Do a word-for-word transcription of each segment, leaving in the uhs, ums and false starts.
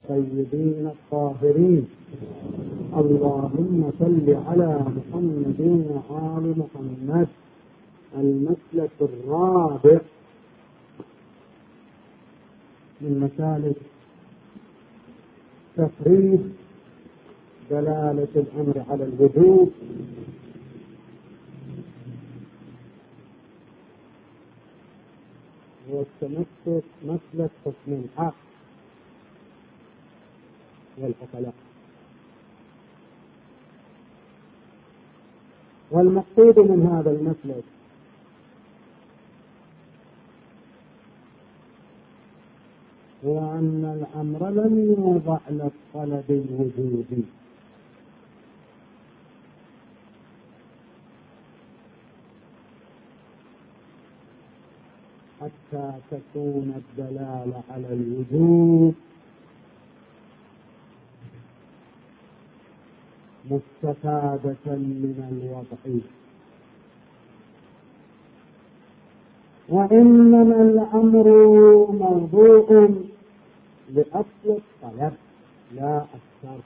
الطيبين الطاهرين. اللهم صل على محمد وآل محمد. المسلك الرابع من مسالك تفريد دلالة الأمر على الوجوب والتمسك مسلك حسن الحق والعقلاء. والمقصود من هذا المسلك هو أن الأمر لم يوضع للطلب الوجودي، حتى تكون الدلالة على الوجود مستفادة من الوضع، وإنما الأمر موضوع لأصل الطلب لا أكثر.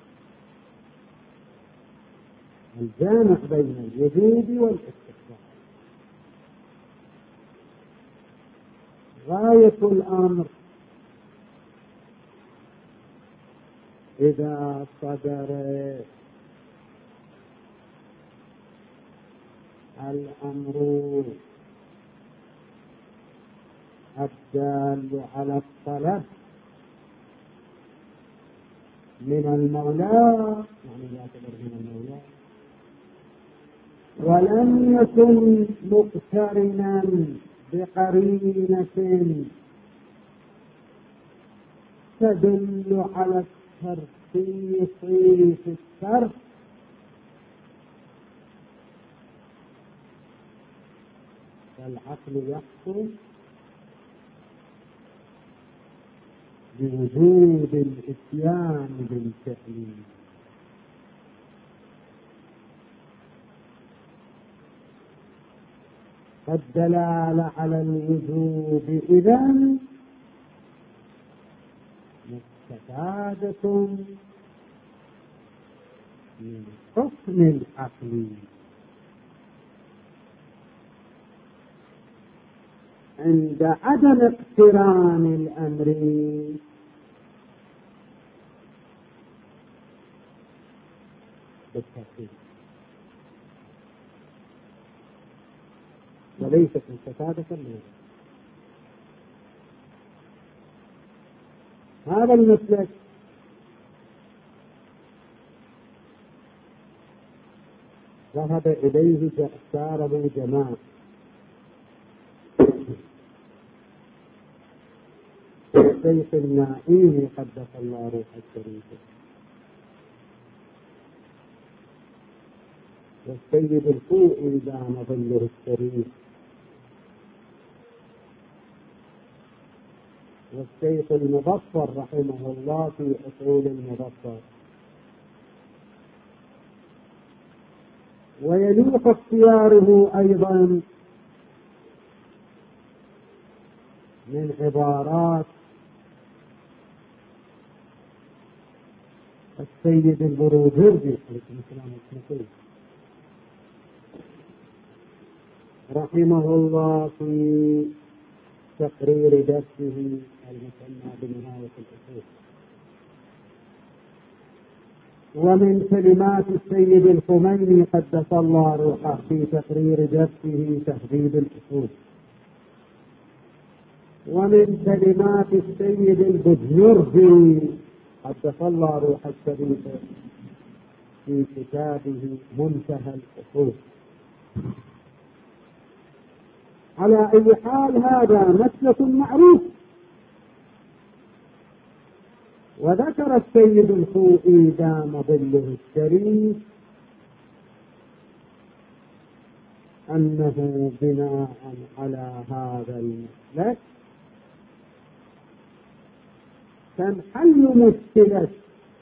الجامع بين الوجود والاستقرار. غاية الأمر إذا صدر الأمر الدال على الطلب من المولى، يعني يعتبر من المولى، ولم يكن مقترنا بقرينة تدل على الترخيص في الترك، فالعقل يحكم بوجود الإتيان بالفعل. فالدلالة على الوجوب إذن مستفادة من حكم العقل عند عدم اقتران الأمر بالترتيب، وليست مستفادة منه. هذا المسلك ذهب إليه اختاره جماعة الشيخ النائي قدس الله روحه الشريفة، والسيد الخوئي دام ظله الشريف، والشيخ المظفر رحمه الله في أصول المظفر. ويليق اختياره أيضا من عبارات السيد البروجردي رحمه الله في تقرير درسه المسمى بنهاية الأصول، ومن كلمات السيد الخميني قدس الله روحه في تقرير درسه تهذيب الأصول، ومن كلمات السيد البجنردي قدس الله روحه الشريفة في كتابه منتهى الأصول. على أي حال هذا مسلك معروف. وذكر السيد الخوئي دام ظله الشريف أنه بناء على هذا المسلك تنحل مشكلة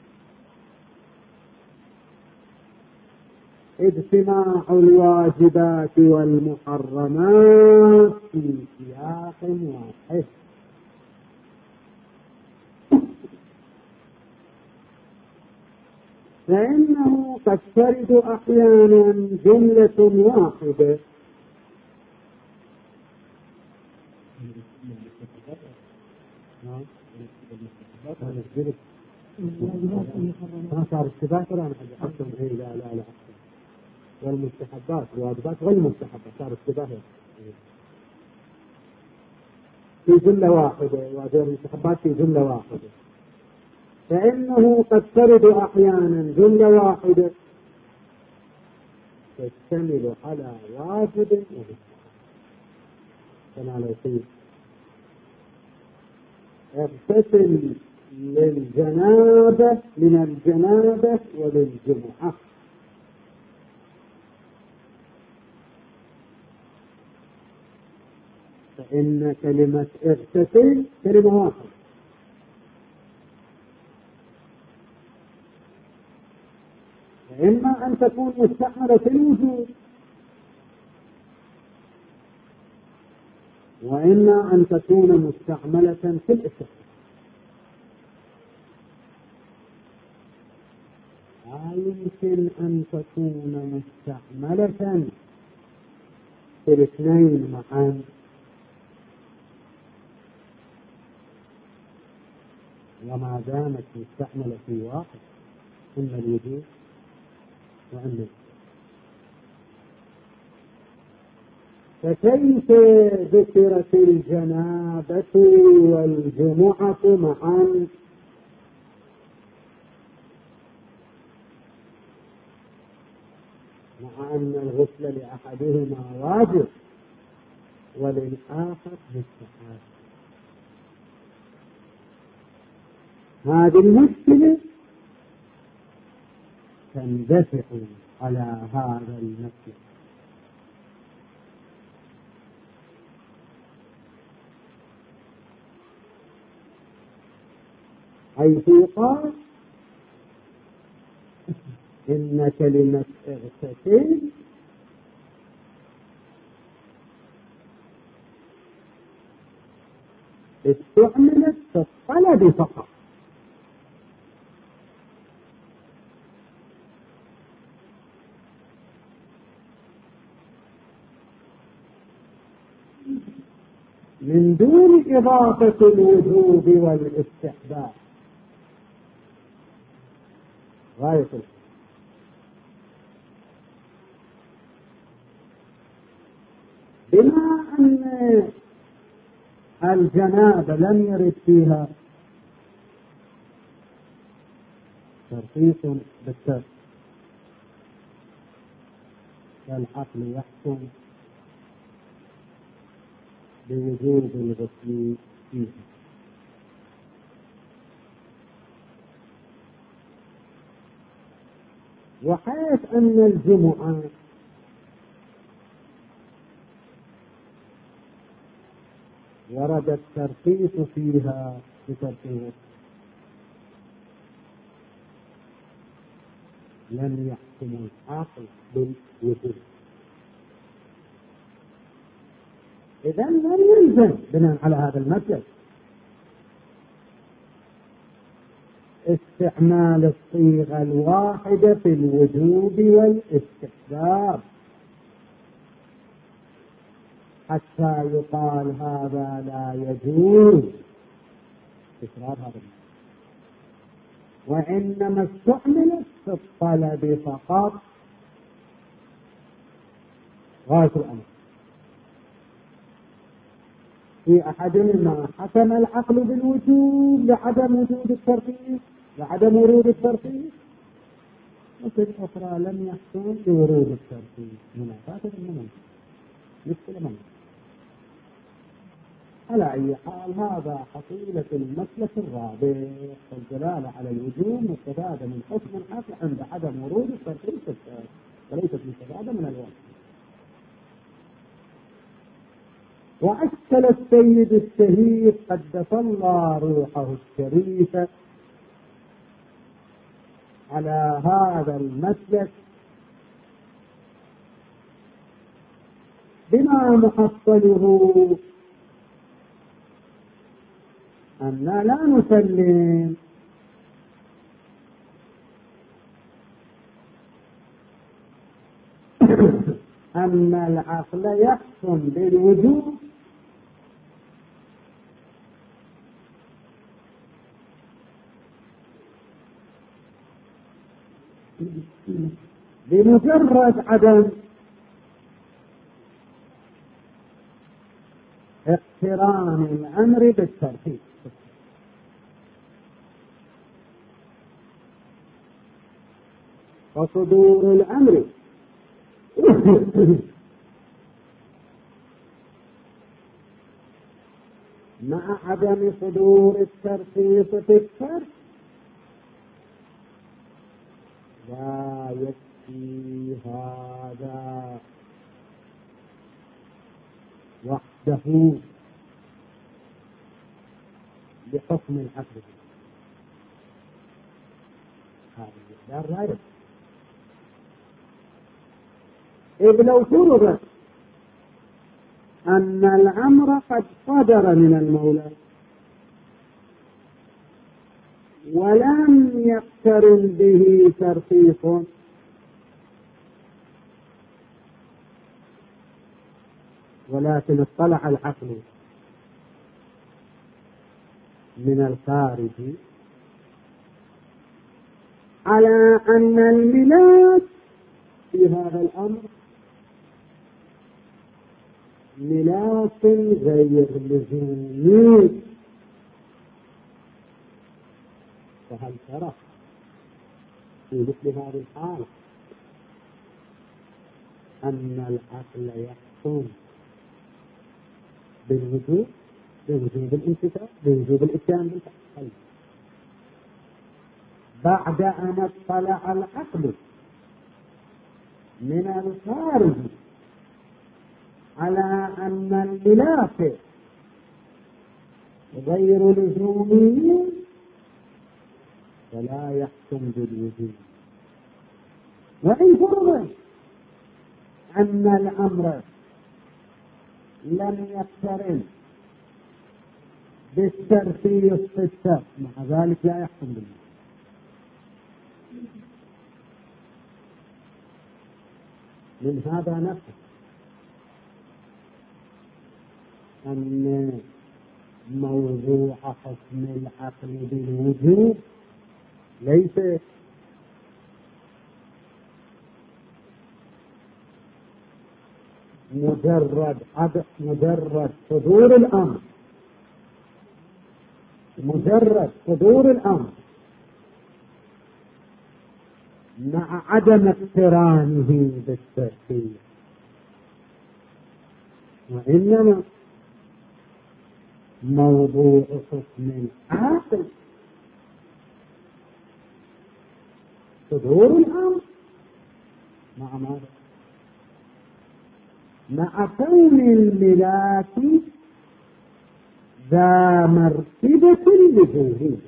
اجتماع الواجبات والمحرمات في سياق واحد. فإنه قد ترد أحيانا جملة واحدة ما صار اشتباه ترى أنا حتى إيه لا لا لا والمستحبات الواجبات والمستحبات صار اشتباه في جملة واحدة والمستحبات في جملة واحدة. فإنه قد ترد أحيانا جملة واحدة تشتمل على واجب ومستحب كما لو قيل اغتسل للجنابة من الجنابة وللجمعة، فإن كلمة اغتسل كلمة واحدة، إما أن تكون مستعملة في الوجود وإما أن تكون مستعملة في الاستحباب. لا يمكن أن تكون مستعملة في الاثنين معا، وما دامت مستعملة في واحد إما الوجود وإما فكيف ذكرت الجنابة والجمعة معا مع أن الغسل لأحدهما واجب وللآخر مستحب؟ هذه المشكلة تندفع على هذا المسلك، حيث يقال إن كلمة اغتسل استعملت في الطلب فقط، من دون إضافة الوجوب والاستحباب غاية الحق. بما أن الجنابة لم يرد فيها ترخيص بالترك فالعقل يحكم بوجوب الغسل فيها، وحيث أن الجمعة ورد الترخيص فيها بترخيص لم يحكم العقل بالوجوب، إذن لم يلزم بناء على هذا المسلك استعمال الصيغة الواحدة في الوجوب والاستحباب حتى يقال هذا لا يجوز إفراد هذا، وإنما استعملت في الطلب فقط غاية الأمر. في أحدهما حكم العقل بالوجوب لعدم وجود الترخيص لعدم ورود الترخيص، وفي الأخرى لم يحكم بورود الترخيص. منافاة المنافاة مشكلة منافاة. على أي حال هذا حصيلة المسلك الرابع، الدلالة على الوجوب مستفادة من حكم العقل عند عدم ورود الترخيص وليست مستفادة من الوصف. وأشكل السيد الشهيد قدس الله روحه الشريفة على هذا المسلك بما محصله أننا لا نسلم أن العقل يحكم بالوجوب بمجرد عدم اقتران الأمر بالترتيب. وصدور الأمر مع عدم صدور الترخيص في الشرع لا يكفي هذا وحده بحكم العقل. هذا المقدار غير. إذ لو فرض أن الأمر قد صدر من المولى ولم يقترن به ترخيص ولكن اطلع العقل من الخارج على أن الملاك في هذا الأمر ملاك غير لزومي، فهل ترى في مثل هذه الحالة أن العقل يحكم بالوجوب بوجوب الانتفاع بوجوب الاتيان بالفعل بعد أن اطلع العقل من الخارج على أن الملاك غير لزومي فلا يحكم بالوجوب؟ وإن فرض أن الأمر لم يقترن بالترخيص في الشرع مع ذلك لا يحكم بالوجوب. من هذا نفسه أن موضوع حكم العقل بالوجوب ليس مجرد عد مجرد صدور الأمر مجرد صدور الأمر مع عدم اقترانه بالترتيب، وإنما موضوع حكم العقل صدور الأمر مع ماذا؟ مع كون الملاك ذا مرتبة لزومية.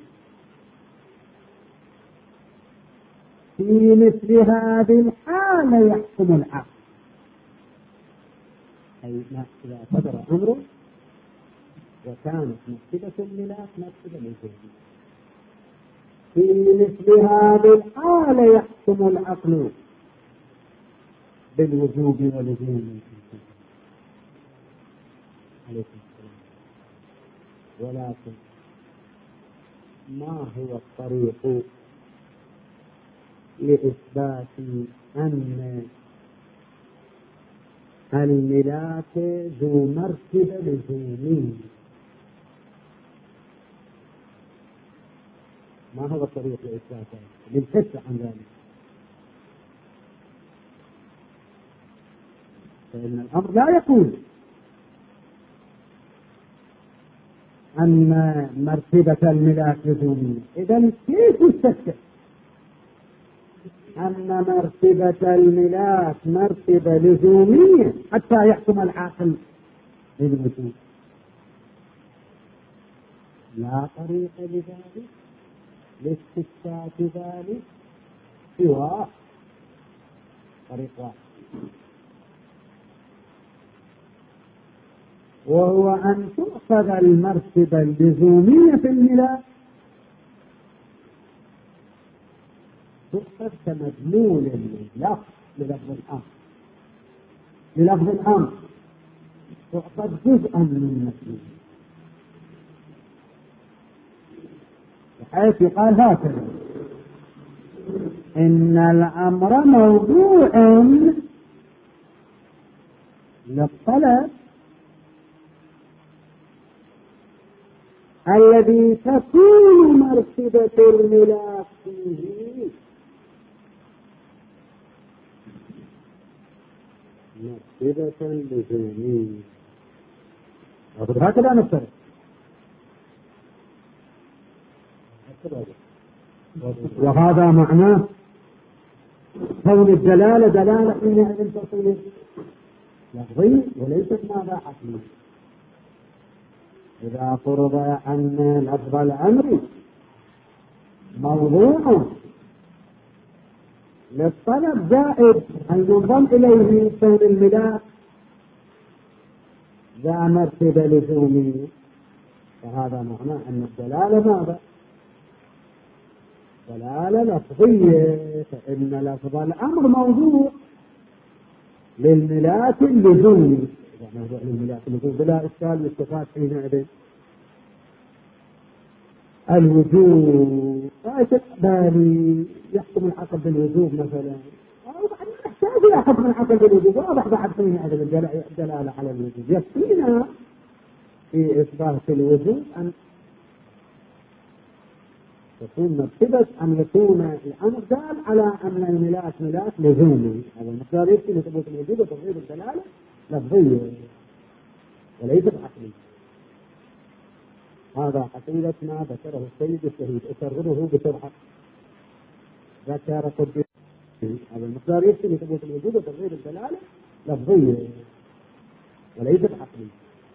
في مثل هذه الحالة يحكم العقل، أي إذا صدر أمره وكانت مرتبة الملاك مرتبة لزومية، في مثل هذه الحالة يحكم العقل بالوجوب ولزوم. عليكم السلام. ولكن ما هو الطريق لإثبات أن الملاك ذو مرتبة لزومية؟ ما هو الطريق لإثبات للكشف عن ذلك؟ فإن الأمر لا يقول أن مرتبة الملاك لزومية. إذن كيف يستشف أن مرتبة الملاك مرتبة لزومية حتى يحكم العاقل بالوجوب؟ لا طريق لذلك لاستشفاف ذلك سوى طريق واحد، وهو أن تؤخذ المرتبة اللزومية في الملاك تؤخذ كمدلول اللفظ للفظ الأمر، للفظ الأمر تعقد جزءا من نفسه، بحيث يقال هكذا: إن الأمر موضوع للطلب الذي تكون مرتبة الملاك فيه مرتبة لزومية. هكذا نفترض، وهذا معناه كون الدلالة دلالة حينئذ تصير لفظي وليست ماذا عقلي. إذا فرض أن لفظ الأمر موضوع للطلب زائد أن ينضم إليه كون الملاك ذا مرتبة لزومية، فهذا معناه أن الدلالة ماذا؟ دلالة لفظية، فإن لفظ الأمر موضوع للملاك اللزومي، يعني موضوع للملاك اللزومي بلا إشكال يستفاد حينئذ الوجوب. فإقبالي يحكم العقل بالوجوب مثلا، أو بعد نحتاج إلى حكم العقل بالوجوب، واضح بعد حينئذ الدلالة على الوجوب. يكفينا في إثبات الوجوب أن تكون مرتبة أن يكون الأمر دال على أن الملاك ملاك لزومي. هذا المقدار يكفي لثبوت الوجود وتغيير الدلالة لفظية وليست عقلية. هذا حقيقة ما ذكره السيد الشهيد، أكرره بسرعة. ذكر قد هذا المقدار يكفي لثبوت الوجود وتغيير الدلالة لفظية وليست عقلية.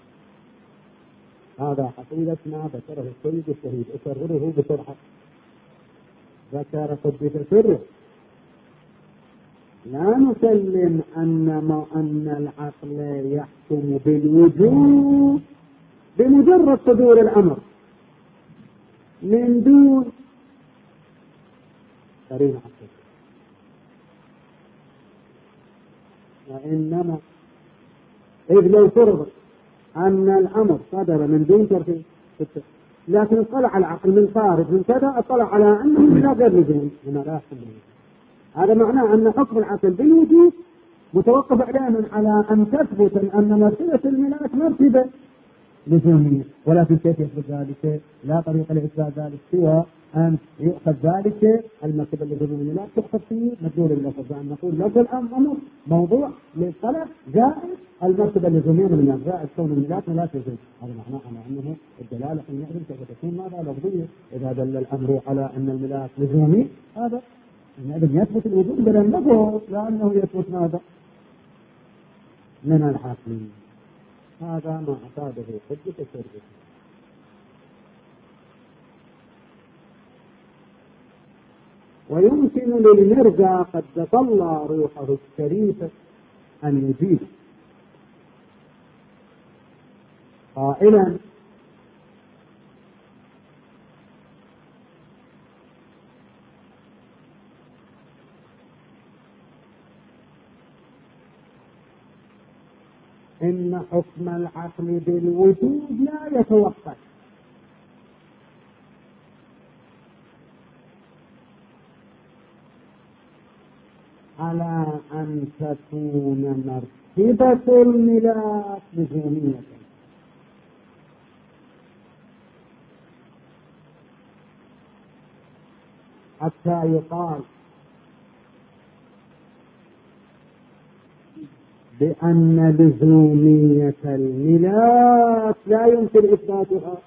هذا حقيقة ما ذكره السيد الشهيد، أكرره بسرعة. ذكر قد سره: لا نسلم أن ما أن العقل يحكم بالوجود بمجرد صدور الأمر من دون قرينة عقل، وإنما إذ لو فرض أن الأمر صدر من دون ترتيب، لكن اطلع العقل من خارج من كذا، اطلع على أنه لا غير لزوم، هنا لا يحكم. هذا معناه أن حكم العقل بالوجود متوقف علينا على أن تثبت أن مرتبة الملاك مرتبة لزومية، ولكن كيف يثبت ذلك؟ لا طريقة لإثبات ذلك سوى أن يؤخذ ذلك المرتبة اللزومية لا تؤخذ فيه مدلول اللفظ، أن نقول لفظ الأمر موضوع للطلب زائد المرتبة اللزومية من الملاك زائد كون الملاك ملاك لزوم. هذا معناه على أنه الدلالة حينئذ سوف تكون ماذا؟ لفظية. إذا دل الأمر على أن الملاك لزومي هذا حينئذ يثبت الوجود بلا اللفظ، لأنه يثبت ماذا؟ من العقل. هذا ما أفاده حجة الشرع. ويمكن للمرجع قد تطلع روحه الشريفة أن يجيب قائلا: إن حكم العقل بالوجود لا يتوقف على أن تكون مرتبة الملاك لزومية، حتى يقال بأن لزومية الملاك لا يمكن إثباتها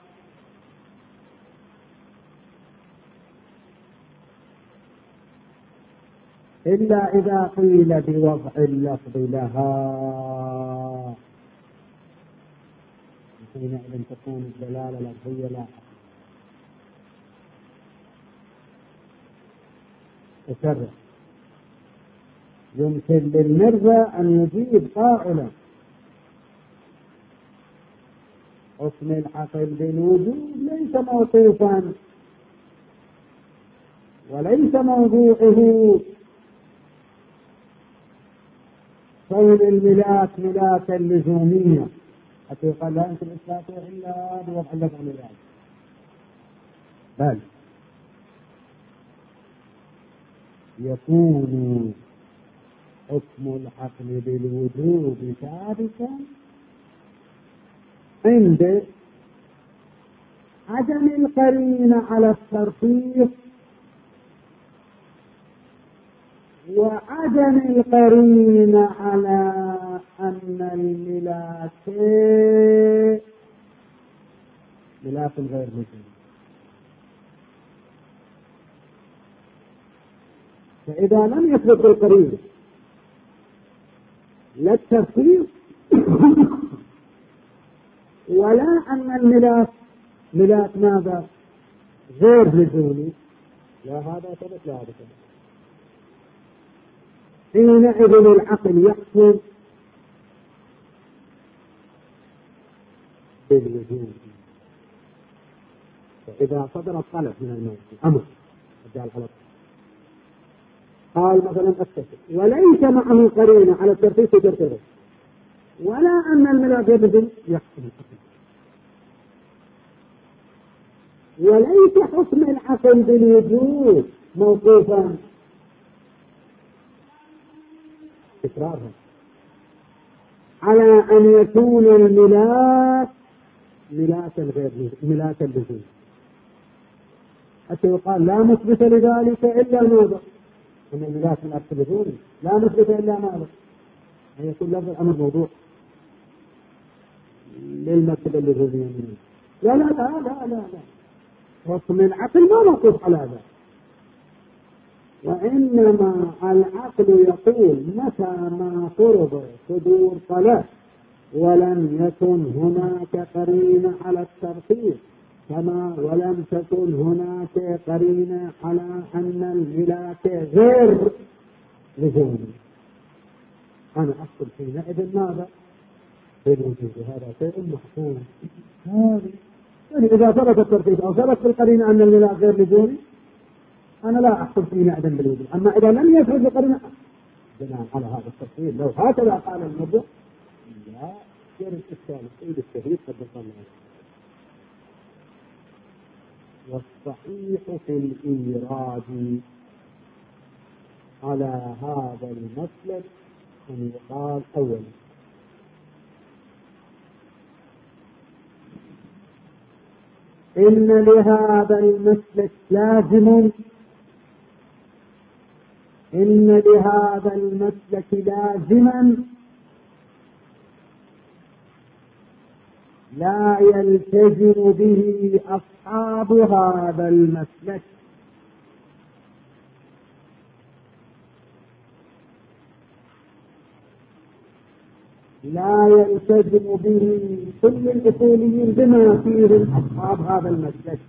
إلا إذا قيل بوضع اللفظ لها، حينئذ تكون الدلالة لفظية لا أكرر. يمكن للمرجع أن يجيب قائلا: حكم العقل بالوجود ليس موصوفا وليس موضوعه كون الملاك ملاكا لزومية حتى يقال لا يمكن إثباته إلا بوضع اللفظ الملاك، بل يكون حكم العقل بالوجود ثابتا عند عدم القرينة على الترتيب وعدم القرينة على أن الملاك ملاك غير مجنون. فإذا لم يثبت القرينة لا الترتيب ولا أن الملاك ملاك ماذا غير لزومي، لا هذا ثبت لا هذا ثبت، حينئذ العقل يحكم بالوجود. فإذا صدر الطلب من الموت أمر الدال على قال مثلا الترتيب وليس معه قرينة على الترتيب ترتيبه ولا أن الملاك يبذل يحكم الحكم، وليس حكم العقل بالوجود موقوفا تكرارها على أن يكون الملاك ملاكا غير ملاكا لزوم، حتى يقال لا مثبت لذلك إلا ماذا؟ أن الملاك ملاك لزوم لا مثبت إلا ماذا؟ أن يكون لفظ الأمر موضوع للمرتبة اللزومية. لا لا لا لا لا لا حكم العقل ما موقوف على هذا، وإنما العقل يقول متى ما فرض صدور طلب ولم يكن هناك قرينة على الترتيب كما ولم تكن هناك قرينة على أن الملاك غير لزومي، أنا أقول حينئذ ماذا؟ بالوجود. هذا شيء محفوظ. هذه يعني إذا ثبت الترتيب أو ثبت بالقرينة أن الملاك غير لزومي أنا لا أحكم فيه عدم بالوجود. أما إذا لم يثبت بالقرينة بناء على هذا التفصيل لو هكذا قال المبدع لا يرد إشكال السيد الشهيد قد الله. والصحيح في الإيراد على هذا المسلك أن يقال أولا إن لهذا المسلك لازم إن لهذا المسلك لازما لا يلتزم به أصحاب هذا المسلك، لا يلتزم به كل الأصوليين بما فيهم أصحاب هذا المسلك،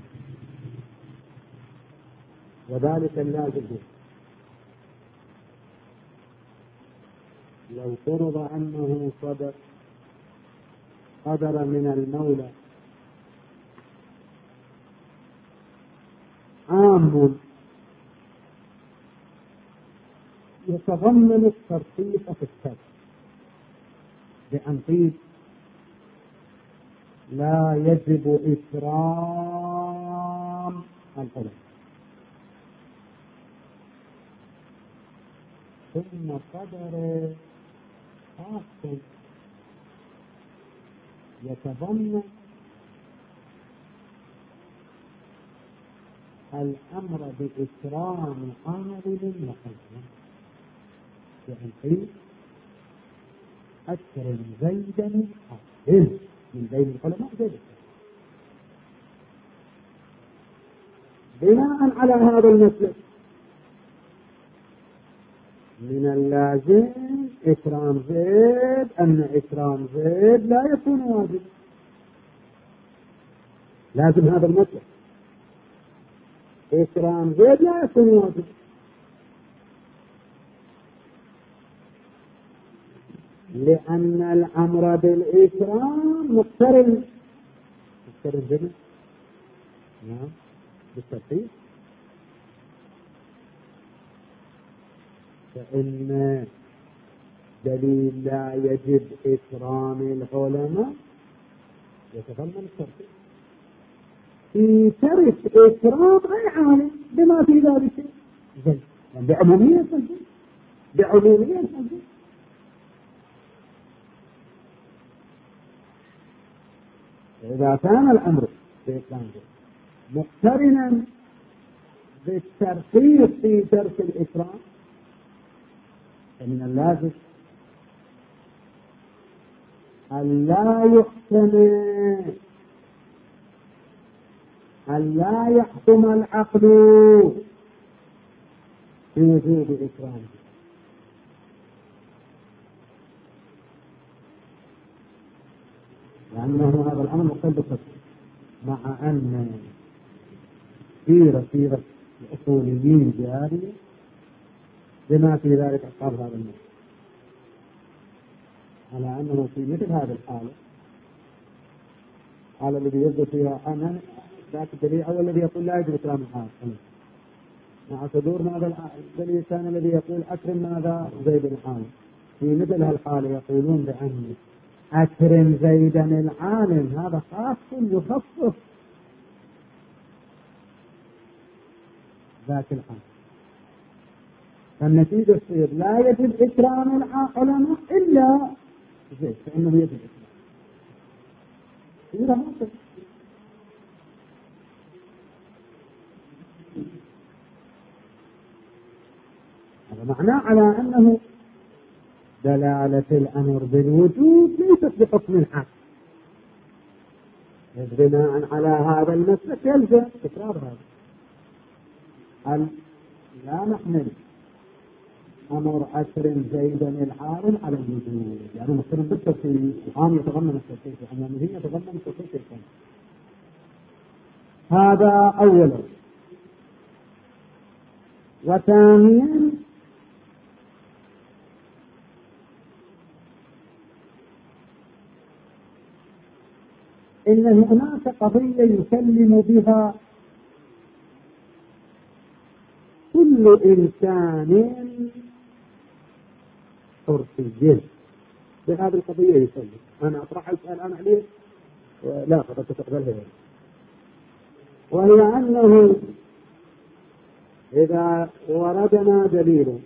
وذلك اللازم لو فرض أنه صدر قدر من المولى عام يتضمن الترتيب في السبب بأن قيل لا يجب إكرام العلماء ثم قدر خاص يتضمن الأمر بإكرام عامل محرم بأن قيل أكرم زيدا عامل من بين العلماء زيدا. بناء على هذا المسلك من اللازم إكرام زيد أن إكرام زيد لا يكون واجب، لازم هذا المسلك إكرام زيد لا يكون واجب، لأن الأمر بالإكرام مقترن مقترن بنا نعم بالترتيب، فإن دليل لا يجب إكرام العلماء يتضمن الترك. في ترك إكرام أي عالم بما في ذلك زي بعمومية الزي بعمومية الزي. إذا كان الأمر بإكرام مقترنا بالترخيص في ترك الإكرام فمن اللازم أن لا يحكم أن لا يحكم العقل بوجوب إكرامه، لأنه هذا الأمر مقتضى التفصيل، مع أن سيرة سيرة الأصوليين جارية بما في ذلك أصحاب هذا النص، على أنه في مثل هذه الحالة قال الذي يبدو فيها أنا ذاك الدليل أو الذي يقول لا يجب إكرام الحاكم، مع صدور ماذا الدليل الثاني الذي يقول أكرم ماذا زيد العالم. في مثل هالحالة يقولون بأن أكرم زيدا العالم هذا خاص يخصص ذاك الحال، فالنتيجة تصير لا يجب إكرام العلماء إلا زيد فإنه يجب إكرام. هذا معناه على أنه دلالة الأمر بالوجود ليست بحكم الحق، بناء على هذا المسلك يلزم تكرار هذا. هل لا نحمل أمر أكرم زيدا العالم على الوجود، يعني مقترن بالتفصيل، العام يتضمن التفصيل والعمومي يتضمن التفصيل الثاني. هذا أولا. وثانيا إن هناك قضية يسلم بها كل إنسان حرفيا، بهذه القضية يسلم. أنا أطرح السؤال أنا عليه لا فقط تقبلها، وهي أنه إذا وردنا دليل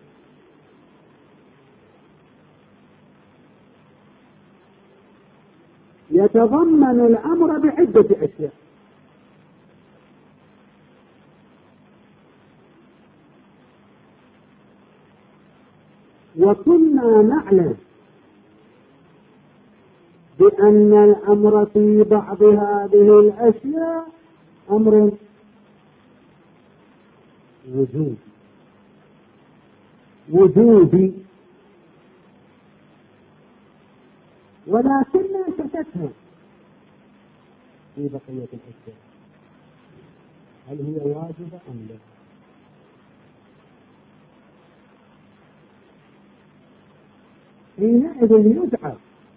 يتضمن الأمر بعدة أشياء، وكنا نعلم بأن الأمر في بعض هذه الأشياء أمر وجودي وجودي ولكننا شككنا في بقية الأشياء هل هي واجبة أم لا. حينئذ يدعى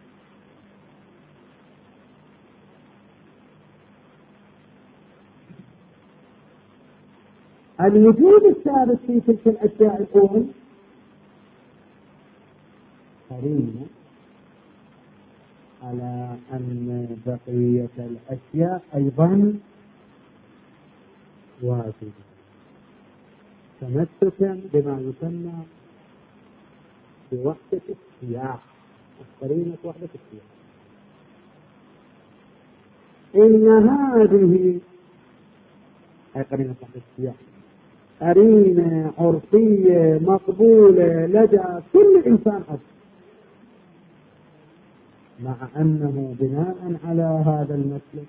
الوجود الثابت في تلك الأشياء الأولى قرينة على أن بقية الأشياء أيضا واجبة، تمسكا بما يسمى بوحدة السياق، قرينة وحدة السياق. إن هذه أي قرينة وحدة السياق قرينة عرفية مقبولة لدى كل إنسان عرفي، مع أنه بناء على هذا المسلك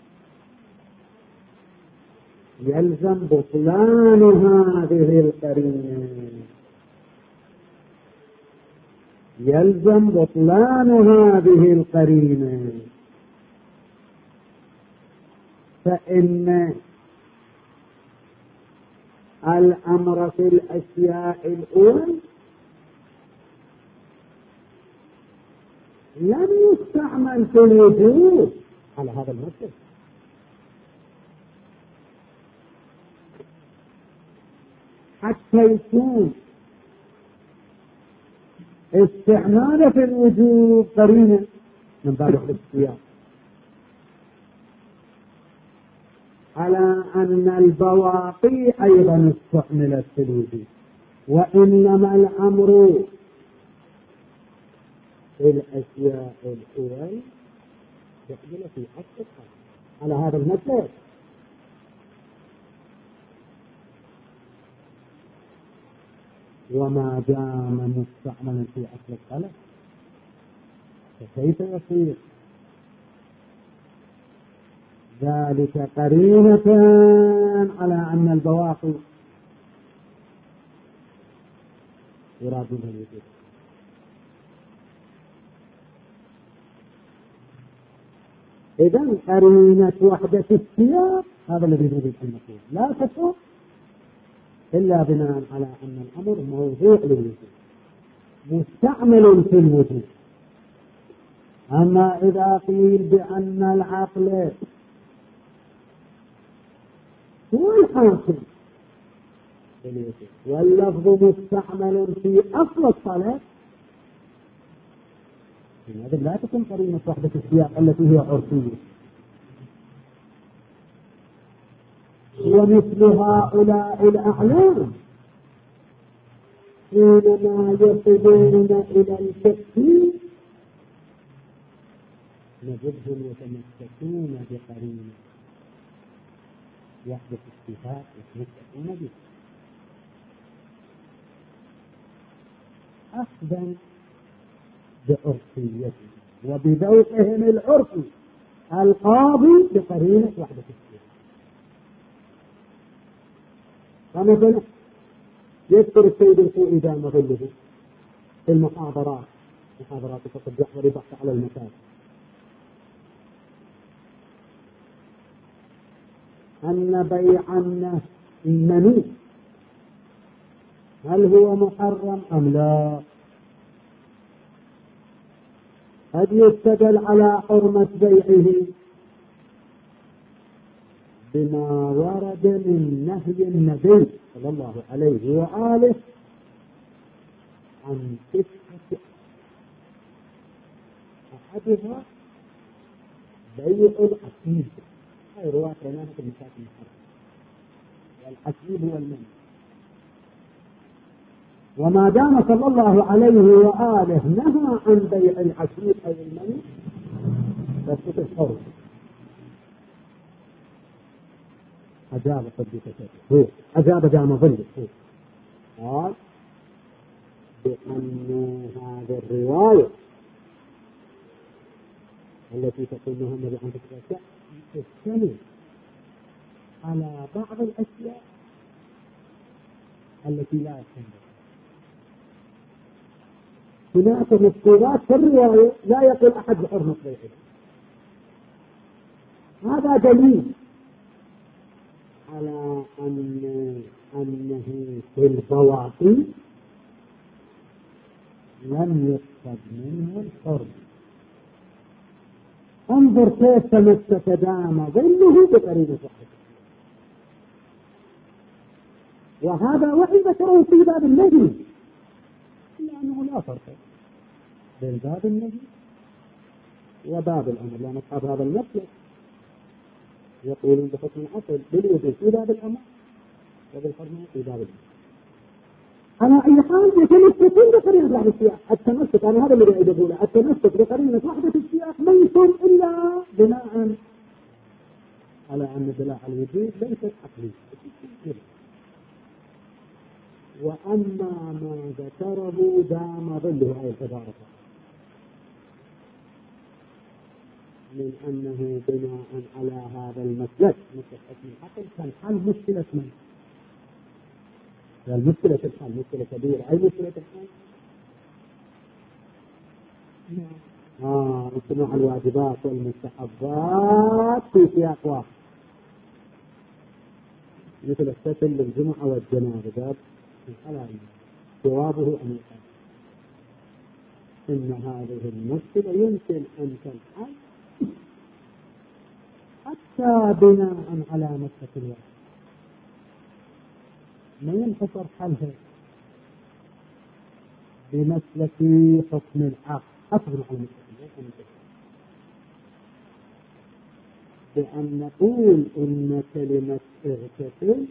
يلزم بطلان هذه القرينة، يلزم بطلان هذه القرينة، فإن الأمر في الأشياء الأولى لم يستعمل في الوجود على هذا المسلك، حتى يكون استعمال في الوجوب قرينة من باب الاختيار على أن البواقي أيضا استعملت في الوجوب، وإنما الأمر في الأشياء الأول يقبل في أصل على هذا المثل. وما دام مستعملا في أصل الطلب فكيف يصير ذلك قرينة على أن البواقي يراد بها الوجود؟ إذن قرينة وحدة السياق هذا الذي يريد المقول لا تكون إلا بناء على أن الأمر موضوع للوجود مستعمل في الوجود. أما إذا قيل بأن العقل هو الحاكم واللفظ مستعمل في أصل الصلاة، هذا لا تكون قرينة وحدة السياق التي هي عرفية. ومثل هؤلاء الأعلام حينما يصلون إلى التفسير نجدهم يتمسكون بقرينة وحدة الصفات يتمسكون به أخذا بعرفيته وبذوقهم العرفي القاضي بقرينة وحدة الصفات. فمثلا يذكر السيد الخوئي دام ظله في المحاضرات محاضرات فقط جعفر بحث على المكان أن بيع النمي هل هو محرم أم لا؟ قد يستدل على حرمة بيعه بما ورد من نهي النبي صلى الله عليه وآله عن ستة أحدها بيع الحسيب، هاي رواية لنا في المساكن الحرام، والحسيب هو المنع. وما دام صلى الله عليه وآله نهى عن بيع الحسيب أي المنع فسكت الحرم. أجاب صديقته هو أجاب دام ظله هو قال بأن هذه الرواية التي تقول لهم النبي عن تلك تشتمل على بعض الأشياء التي لا يحتمل. هناك مذكورات في الرواية لا يقول أحد بحرمة بيعها، هذا دليل على أن أنه في البواقي لم يقصد منه الحرم. انظر كيف تمسك دام ظله بقرينة وحدة، وهذا وحي ذكره في باب النهي، لأنه لا فرق بين باب النهي وباب الأمر، لأن أصحاب هذا المسلك يقولون بحكم الأصل بالوجود في باب الأمر وبالحرمة في باب النهي. على أي حال يتمسكون بقرينة وحدة السياق. التمسك أنا هذا اللي أريد أقوله، التمسك بقرينة وحدة السياق ليس إلا بناء على أن دلاء الوجود ليست عقلية. وأما ما ذكره دام ظله أي تبارك من أنه بناء على هذا المسلك مثل حكم العقل تنحل مشكلة من المشكلة الحل مشكلة كبيرة. أي مشكلة الحل؟ آه اجتماع الواجبات والمستحبات في سياق واحد مثل السفل للجمعة والجنازة باب الحلال جوابه أن يقال إن هذه المشكلة يمكن أن تنحل حتى بناء على مسلك الواحد، ما ينحصر حلها بمسلك حكم العقل أصبر على المسلك بأن نقول إن كلمة اغتسل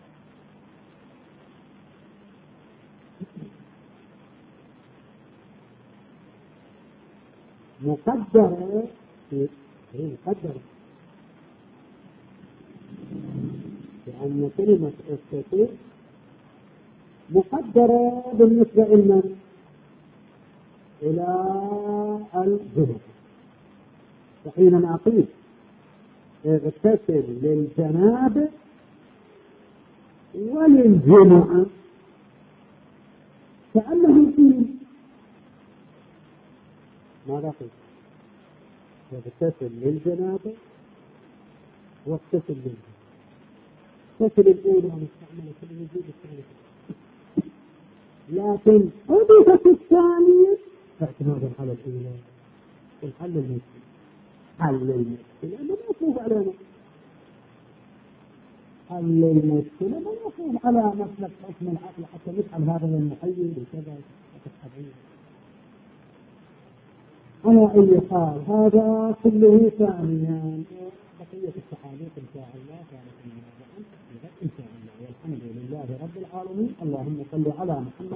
مقدرة هي مقدرة لأن كلمة اغتسل مقدرة بالنسبة لنا إلى الجنوب. فحينما أقول اغتسل للجنابة وللجمعة كأنه يقول ماذا قلت؟ اغتسل للجنابة واغتسل للجنابة. اغتسل الأولى مستعملة في الوجود الثانية، لكن أضيفت الثانية اعتمادا على الأولى. الحل المشكلة حل المشكلة لم يفوض علينا، حل المشكلة لم يفوض على مسلك حكم العقل حتى نفعل هذا المحيي وكذا وتتحدث. على أي حال هذا كله ثانيا. بقية التحاليف إن شاء الله كانت من هذا إن شاء الله، والحمد لله رب العالمين. اللهم صل على محمد.